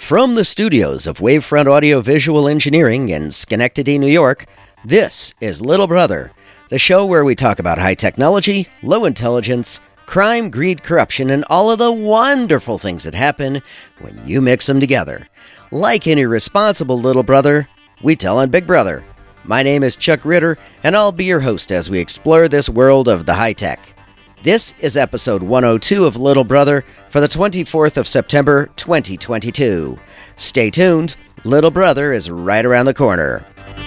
From the studios of Wavefront Audio Visual Engineering in Schenectady, New York, this is Little Brother, the show where we talk about high technology, low intelligence, crime, greed, corruption, and all of the wonderful things that happen when you mix them together. Like any responsible little brother, we tell on Big Brother. My name is Chuck Ritter, and I'll be your host as we explore this world of the high-tech. This is episode 102 of Little Brother for the 24th of September, 2022. Stay tuned, Little Brother is right around the corner.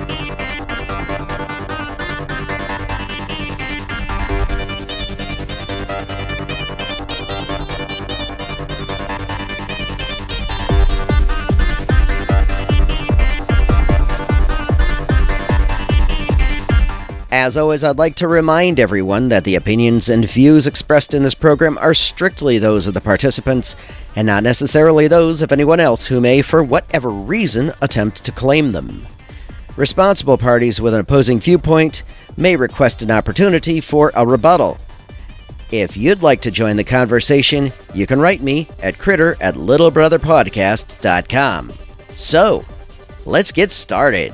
As always, I'd like to remind everyone that the opinions and views expressed in this program are strictly those of the participants and not necessarily those of anyone else who may, for whatever reason, attempt to claim them. Responsible parties with an opposing viewpoint may request an opportunity for a rebuttal. If you'd like to join the conversation, you can write me at critter@littlebrotherpodcast.com. So, let's get started.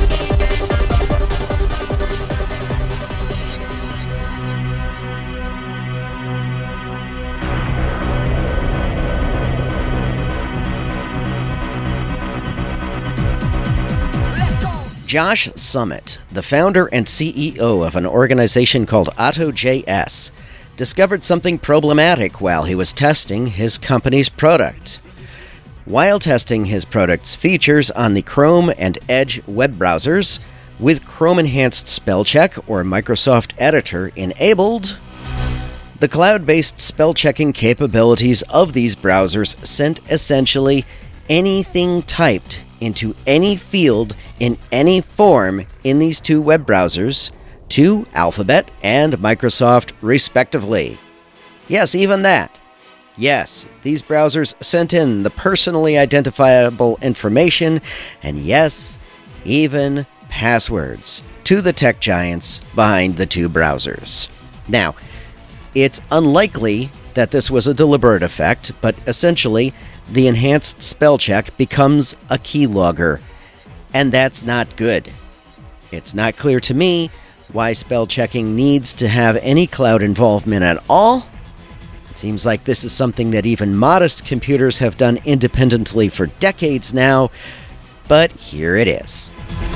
Josh Summit, the founder and CEO of an organization called AutoJS, discovered something problematic while he was testing his company's product. While testing his product's features on the Chrome and Edge web browsers, with Chrome Enhanced Spell Check or Microsoft Editor enabled, the cloud-based spell checking capabilities of these browsers sent essentially anything typed into any field in any form in these two web browsers to Alphabet and Microsoft, respectively. Yes, even that. Yes, these browsers sent in the personally identifiable information, and yes, even passwords to the tech giants behind the two browsers. Now, it's unlikely that this was a deliberate effect, but essentially, the enhanced spell check becomes a keylogger, and that's not good. It's not clear to me why spell checking needs to have any cloud involvement at all. It seems like this is something that even modest computers have done independently for decades now, but here it is.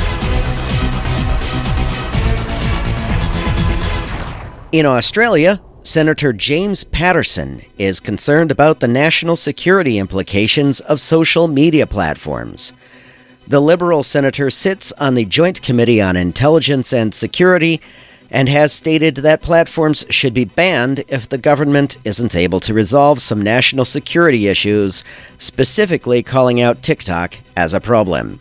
In Australia, Senator James Patterson is concerned about the national security implications of social media platforms. The Liberal senator sits on the Joint Committee on Intelligence and Security and has stated that platforms should be banned if the government isn't able to resolve some national security issues, specifically calling out TikTok as a problem.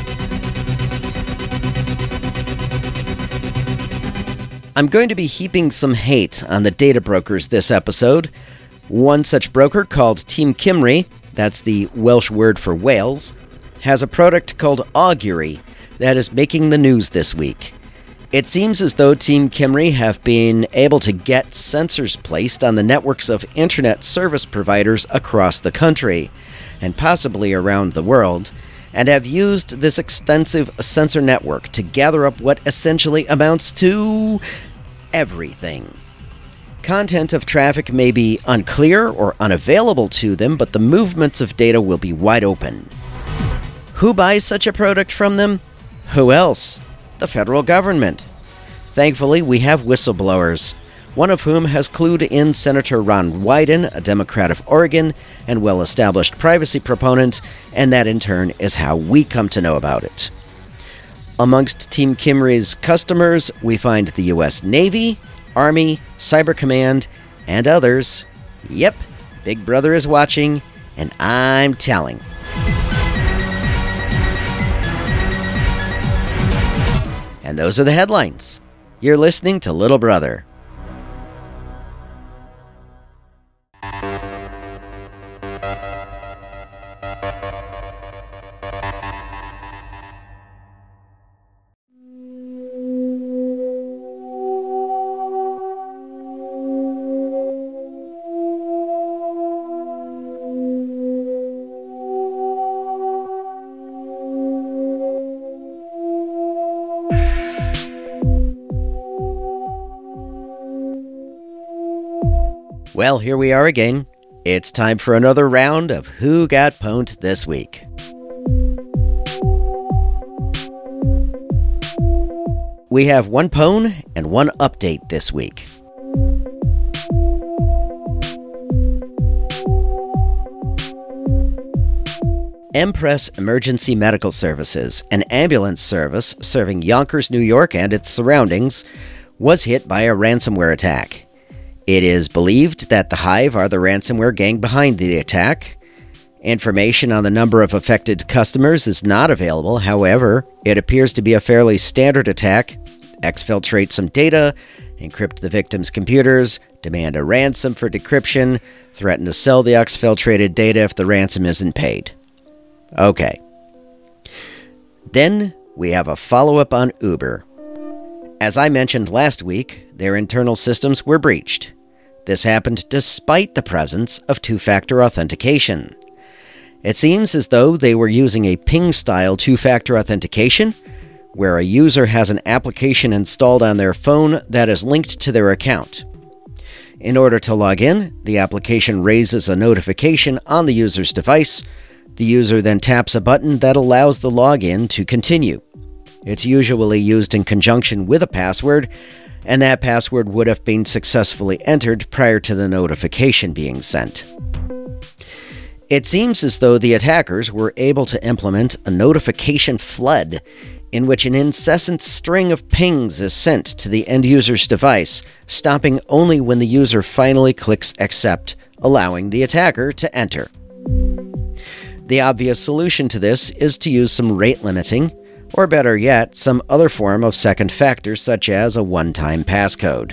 I'm going to be heaping some hate on the data brokers this episode. One such broker, called Team Cymru, that's the Welsh word for Wales, has a product called Augury that is making the news this week. It seems as though Team Cymru have been able to get sensors placed on the networks of internet service providers across the country, and possibly around the world, and have used this extensive sensor network to gather up what essentially amounts to everything. Content of traffic may be unclear or unavailable to them, but the movements of data will be wide open. Who buys such a product from them? Who else? The federal government. Thankfully, we have whistleblowers, one of whom has clued in Senator Ron Wyden, a Democrat of Oregon and well-established privacy proponent, and that in turn is how we come to know about it. Amongst Team Cymru's customers, we find the U.S. Navy, Army, Cyber Command, and others. Yep, Big Brother is watching, and I'm telling. And those are the headlines. You're listening to Little Brother. Well, here we are again. It's time for another round of Who Got Pwned this week. We have one pwn and one update this week. Empress Emergency Medical Services, an ambulance service serving Yonkers, New York and its surroundings, was hit by a ransomware attack. It is believed that the Hive are the ransomware gang behind the attack. Information on the number of affected customers is not available. However, it appears to be a fairly standard attack. Exfiltrate some data, encrypt the victim's computers, demand a ransom for decryption, threaten to sell the exfiltrated data if the ransom isn't paid. Okay. Then we have a follow-up on Uber. As I mentioned last week, their internal systems were breached. This happened despite the presence of two-factor authentication. It seems as though they were using a ping-style two-factor authentication, where a user has an application installed on their phone that is linked to their account. In order to log in, the application raises a notification on the user's device. The user then taps a button that allows the login to continue. It's usually used in conjunction with a password, and that password would have been successfully entered prior to the notification being sent. It seems as though the attackers were able to implement a notification flood in which an incessant string of pings is sent to the end user's device, stopping only when the user finally clicks accept, allowing the attacker to enter. The obvious solution to this is to use some rate limiting, or better yet, some other form of second factor such as a one-time passcode.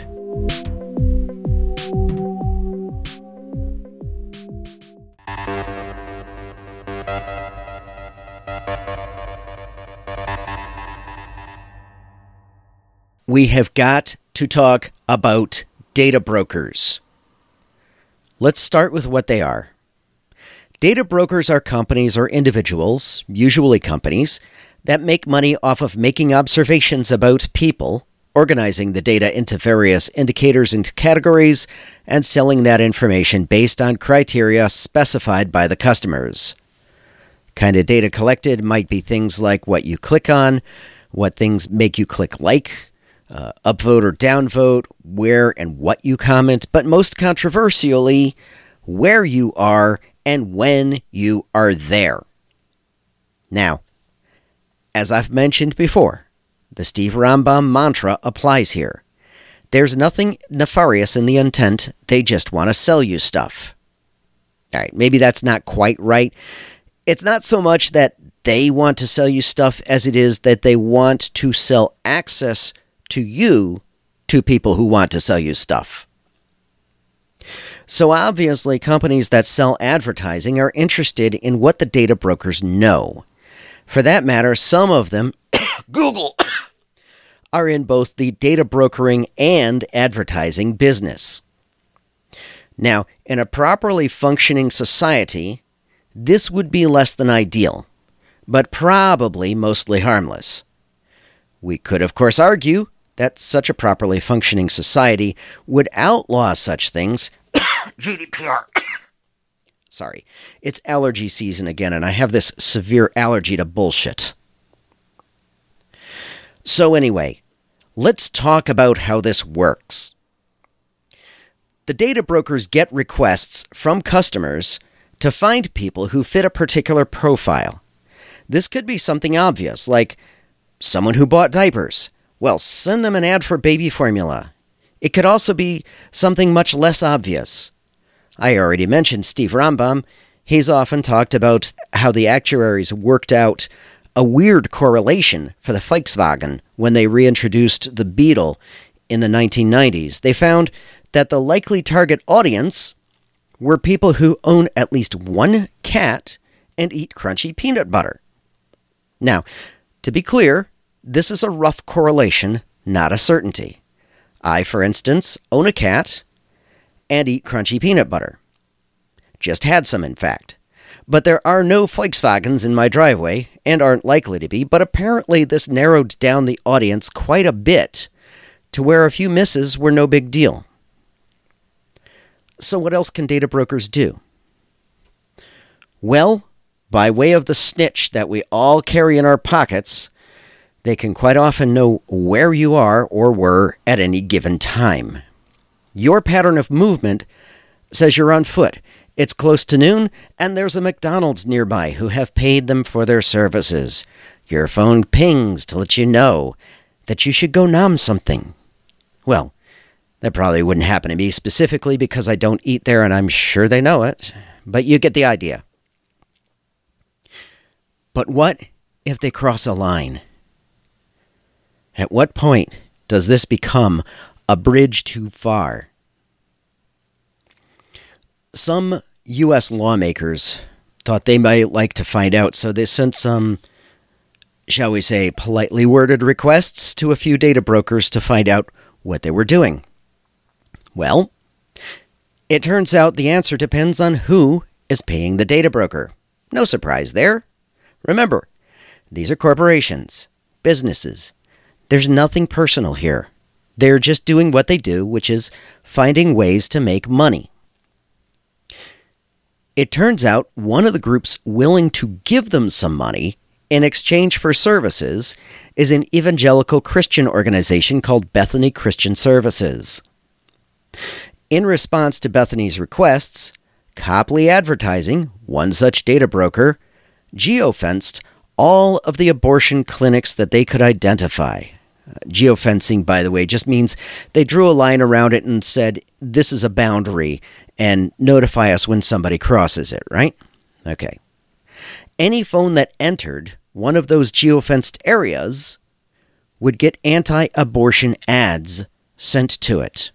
We have got to talk about data brokers. Let's start with what they are. Data brokers are companies or individuals, usually companies, that make money off of making observations about people, organizing the data into various indicators and categories, and selling that information based on criteria specified by the customers. Kind of data collected might be things like what you click on, what things make you click like, upvote or downvote, where and what you comment, but most controversially, where you are and when you are there. Now, as I've mentioned before, the Steve Rambam mantra applies here. There's nothing nefarious in the intent, they just want to sell you stuff. Alright, maybe that's not quite right. It's not so much that they want to sell you stuff as it is that they want to sell access to you to people who want to sell you stuff. So obviously, companies that sell advertising are interested in what the data brokers know. For that matter, some of them, Google, are in both the data brokering and advertising business. Now, in a properly functioning society, this would be less than ideal, but probably mostly harmless. We could, of course, argue that such a properly functioning society would outlaw such things. GDPR. Sorry, it's allergy season again, and I have this severe allergy to bullshit. So anyway, let's talk about how this works. The data brokers get requests from customers to find people who fit a particular profile. This could be something obvious, like someone who bought diapers. Well, send them an ad for baby formula. It could also be something much less obvious. I already mentioned Steve Rambam. He's often talked about how the actuaries worked out a weird correlation for the Volkswagen when they reintroduced the Beetle in the 1990s. They found that the likely target audience were people who own at least one cat and eat crunchy peanut butter. Now, to be clear, this is a rough correlation, not a certainty. I, for instance, own a cat and eat crunchy peanut butter. Just had some, in fact. But there are no Volkswagens in my driveway, and aren't likely to be, but apparently this narrowed down the audience quite a bit, to where a few misses were no big deal. So what else can data brokers do? Well, by way of the snitch that we all carry in our pockets, they can quite often know where you are or were at any given time. Your pattern of movement says you're on foot. It's close to noon, and there's a McDonald's nearby who have paid them for their services. Your phone pings to let you know that you should go nom something. Well, that probably wouldn't happen to me specifically because I don't eat there and I'm sure they know it, but you get the idea. But what if they cross a line? At what point does this become a bridge too far? Some U.S. lawmakers thought they might like to find out, so they sent some, shall we say, politely worded requests to a few data brokers to find out what they were doing. Well, it turns out the answer depends on who is paying the data broker. No surprise there. Remember, these are corporations, businesses. There's nothing personal here. They're just doing what they do, which is finding ways to make money. It turns out one of the groups willing to give them some money in exchange for services is an evangelical Christian organization called Bethany Christian Services. In response to Bethany's requests, Copley Advertising, one such data broker, geofenced all of the abortion clinics that they could identify. Geofencing, by the way, just means they drew a line around it and said, this is a boundary, and notify us when somebody crosses it, right? Okay. Any phone that entered one of those geofenced areas would get anti-abortion ads sent to it.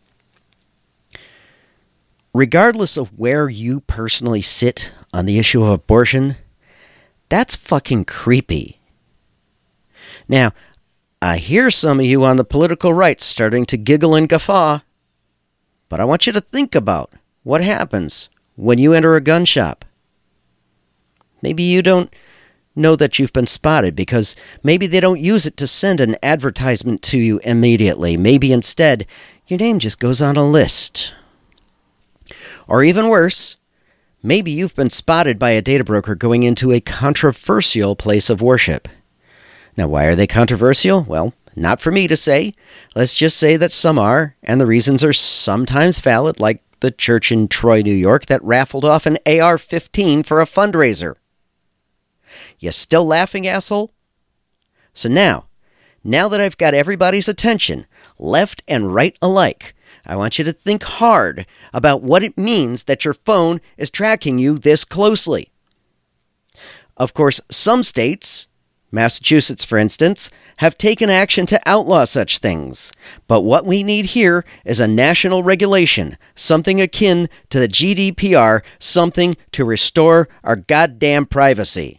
Regardless of where you personally sit on the issue of abortion, that's fucking creepy. Now, I hear some of you on the political right starting to giggle and guffaw, but I want you to think about what happens when you enter a gun shop. Maybe you don't know that you've been spotted because maybe they don't use it to send an advertisement to you immediately. Maybe instead, your name just goes on a list. Or even worse, maybe you've been spotted by a data broker going into a controversial place of worship. Now, why are they controversial? Well, not for me to say. Let's just say that some are, and the reasons are sometimes valid, like the church in Troy, New York, that raffled off an AR-15 for a fundraiser. You still laughing, asshole? So now that I've got everybody's attention, left and right alike, I want you to think hard about what it means that your phone is tracking you this closely. Of course, some states, Massachusetts for instance, have taken action to outlaw such things. But what we need here is a national regulation, something akin to the GDPR, something to restore our goddamn privacy.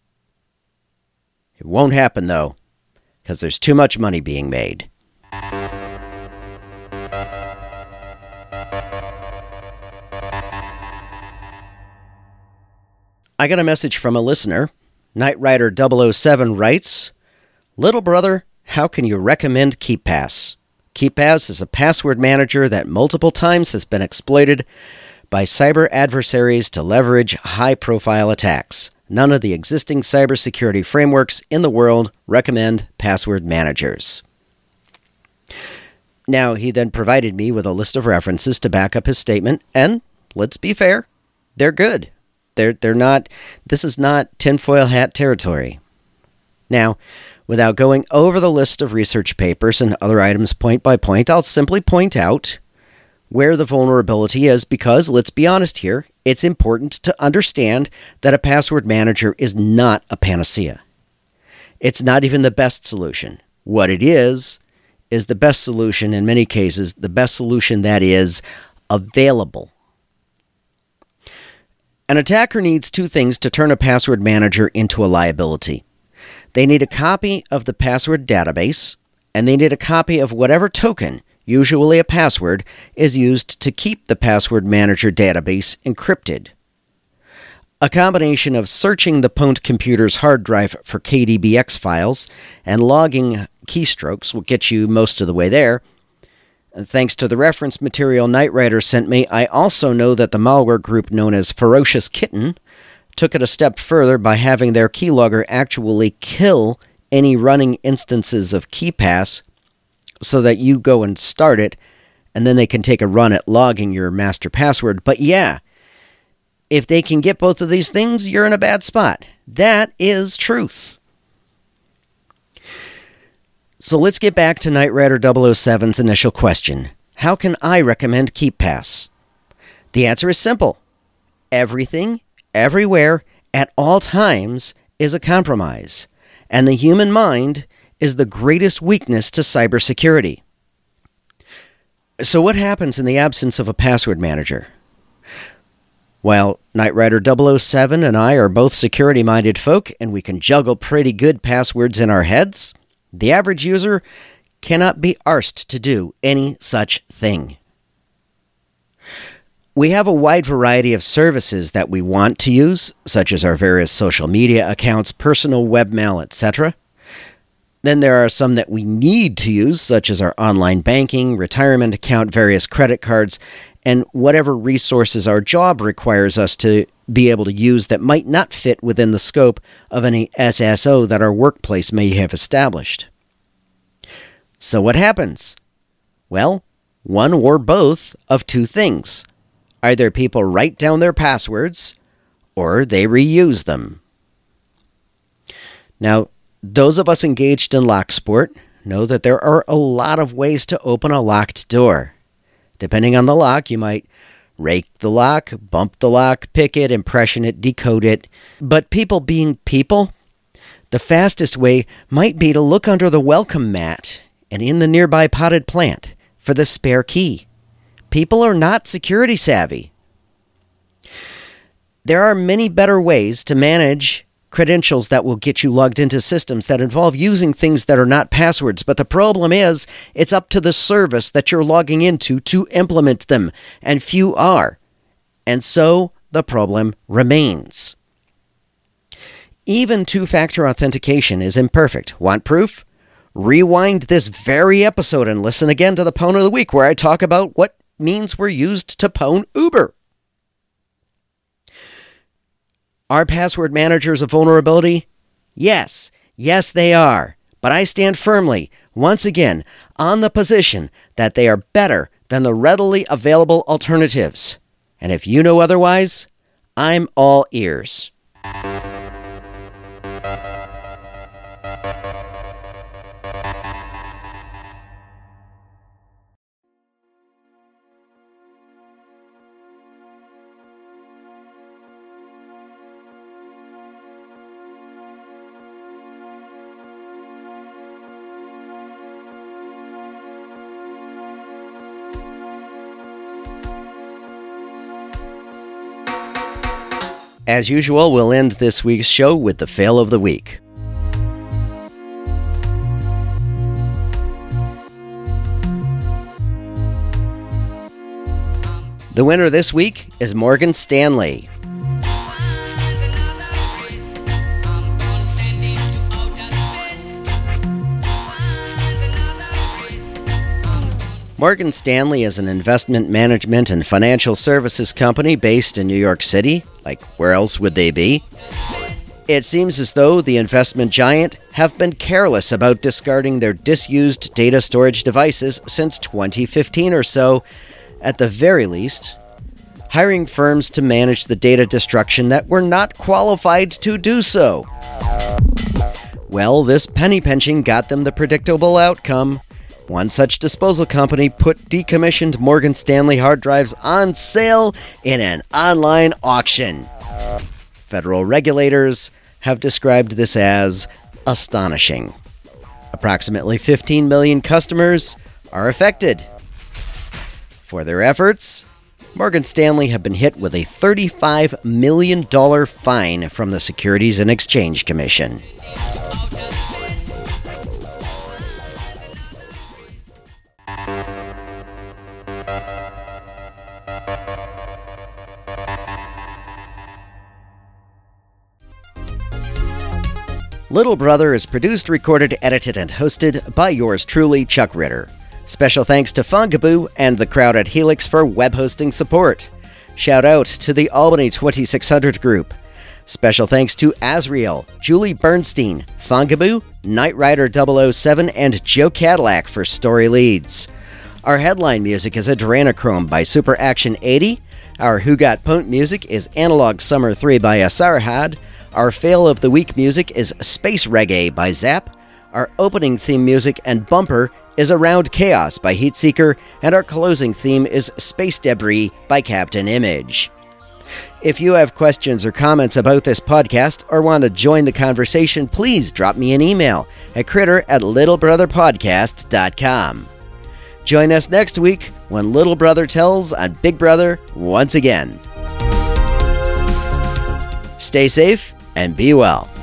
It won't happen, though, because there's too much money being made. I got a message from a listener. Knight Rider 007 writes, Little brother, how can you recommend KeepPass? KeepPass is a password manager that multiple times has been exploited by cyber adversaries to leverage high-profile attacks. None of the existing cybersecurity frameworks in the world recommend password managers. Now, he then provided me with a list of references to back up his statement, and let's be fair, they're good. They're not, this is not tinfoil hat territory. Now, without going over the list of research papers and other items point by point, I'll simply point out where the vulnerability is because, let's be honest here, it's important to understand that a password manager is not a panacea. It's not even the best solution. What it is the best solution, in many cases, the best solution that is available. An attacker needs two things to turn a password manager into a liability. They need a copy of the password database, and they need a copy of whatever token, usually a password, is used to keep the password manager database encrypted. A combination of searching the pwned computer's hard drive for KDBX files and logging keystrokes will get you most of the way there. And thanks to the reference material Knight Rider sent me, I also know that the malware group known as Ferocious Kitten took it a step further by having their keylogger actually kill any running instances of KeePass so that you go and start it, and then they can take a run at logging your master password. But yeah, if they can get both of these things, you're in a bad spot. That is truth. So let's get back to Knight Rider 007's initial question. How can I recommend KeePass? The answer is simple. Everything, everywhere, at all times is a compromise. And the human mind is the greatest weakness to cybersecurity. So what happens in the absence of a password manager? Well, Knight Rider 007 and I are both security-minded folk, and we can juggle pretty good passwords in our heads. The average user cannot be arsed to do any such thing. We have a wide variety of services that we want to use, such as our various social media accounts, personal webmail, etc. Then there are some that we need to use, such as our online banking, retirement account, various credit cards, and whatever resources our job requires us to be able to use that might not fit within the scope of any SSO that our workplace may have established. So what happens? Well, one or both of two things. Either people write down their passwords, or they reuse them. Now, those of us engaged in lock sport know that there are a lot of ways to open a locked door. Depending on the lock, you might rake the lock, bump the lock, pick it, impression it, decode it. But people being people, the fastest way might be to look under the welcome mat and in the nearby potted plant for the spare key. People are not security savvy. There are many better ways to manage credentials that will get you logged into systems that involve using things that are not passwords, but the problem is it's up to the service that you're logging into to implement them, and few are. And so the problem remains. Even two-factor authentication is imperfect. Want proof? Rewind this very episode and listen again to the Pwn of the Week, where I talk about what means were used to pwn Uber. Are password managers a vulnerability? Yes. Yes, they are. But I stand firmly, once again, on the position that they are better than the readily available alternatives. And if you know otherwise, I'm all ears. As usual, we'll end this week's show with the fail of the week. The winner this week is Morgan Stanley. Morgan Stanley is an investment management and financial services company based in New York City. Like, where else would they be? It seems as though the investment giant have been careless about discarding their disused data storage devices since 2015 or so, at the very least, hiring firms to manage the data destruction that were not qualified to do so. Well, this penny pinching got them the predictable outcome. One such disposal company put decommissioned Morgan Stanley hard drives on sale in an online auction. Federal regulators have described this as astonishing. Approximately 15 million customers are affected. For their efforts, Morgan Stanley have been hit with a $35 million fine from the Securities and Exchange Commission. Little Brother is produced, recorded, edited, and hosted by yours truly, Chuck Ritter. Special thanks to Fungaboo and the crowd at Helix for web hosting support. Shout out to the Albany 2600 group. Special thanks to Azriel, Julie Bernstein, Fungaboo, Knight Rider 007, and Joe Cadillac for story leads. Our headline music is Adrenochrome by Super Action 80. Our Who Got Punt music is Analog Summer 3 by Asarahad. Our Fail of the Week music is Space Reggae by Zap. Our opening theme music and bumper is Around Chaos by Heatseeker, and our closing theme is Space Debris by Captain Image. If you have questions or comments about this podcast or want to join the conversation, please drop me an email at critter@littlebrotherpodcast.com. Join us next week when Little Brother tells on Big Brother once again. Stay safe and be well.